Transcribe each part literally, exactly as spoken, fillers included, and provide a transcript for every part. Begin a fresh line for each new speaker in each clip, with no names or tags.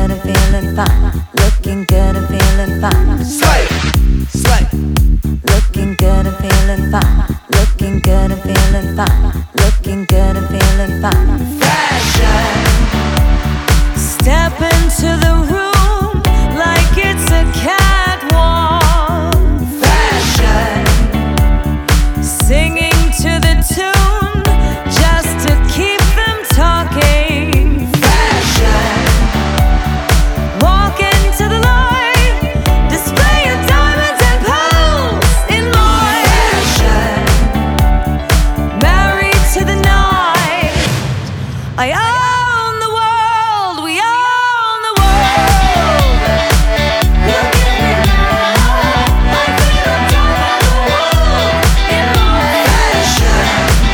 good and feeling fine. Looking good and feeling fine.
Slay, slay.
Looking good and feeling fine. Looking good and feeling fine. Looking good and feeling fine.
Fashion.
Step into the room like it's a catwalk.
Fashion.
Singing to the tune just to keep them talking.
Fashion.
Walk into the light, display your diamonds and pearls in mine.
Fashion.
Married to the night, I own the world, we own the world. Look at me now, I feel on top of the world in my
Fashion.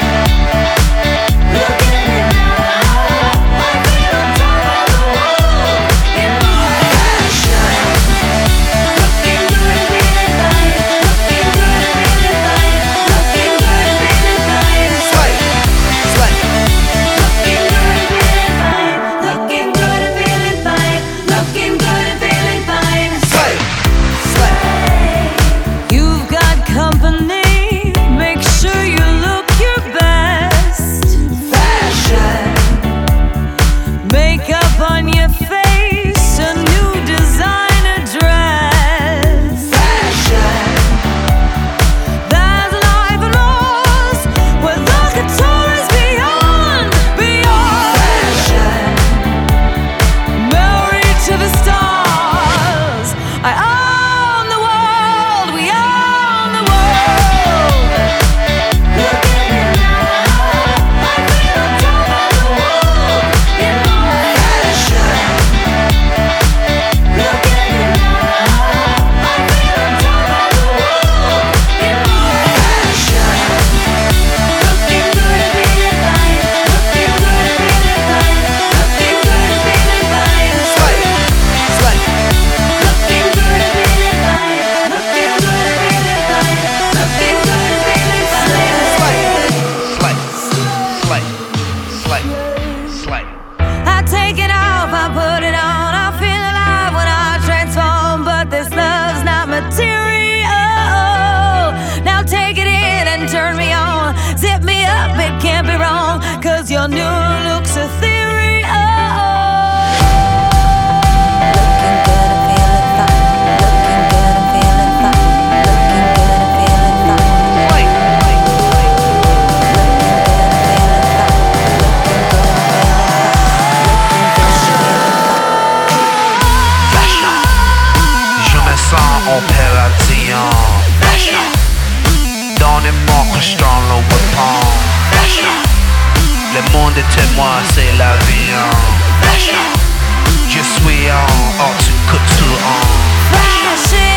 Look at me now, I feel on top of the world in my
Fashion.
Looking good and feeling fine. Looking good and feeling fine. Looking good and feeling fine.
Slay, slay.
Looking good and feeling fine. Looking good and feeling fine. Looking good and feeling fine.
Slay, slay.
You've got company. Make sure you look your best.
Fashion.
Makeup on your face. A new designer dress.
Fashion.
There's life and Mars where the guitar is beyond, beyond.
Fashion.
Married to the stars, I own the world, we own the world. Look at me now, I feel on top of the world in my
Fashion.
Look at me now, I feel on top of the world in my
Fashion.
Looking good and feeling fine. Looking good and feeling fine. Looking good and feeling fine.
Slay, slay.
Looking good and feeling fine. Looking good and feeling fine. Looking good and feeling fine.
Slay, slay, slay, slay, slay.
I take it off, I put it on. I feel alive when I transform, but this love's not material. Now take it in and turn me on. Zip me up, it can't be wrong, 'cause your new look's ethereal. Looking good and feeling fine. Looking good and feeling fine. Looking good and feeling fine.
Slay, slay, slay.
Fashion. Je me sens en paradis. Fashion. Donnez-moi que je t'en le weapon. Fashion. Le monde est témoin, c'est la vie. Fashion. Je suis en haute couture. Fashion.
Fashion.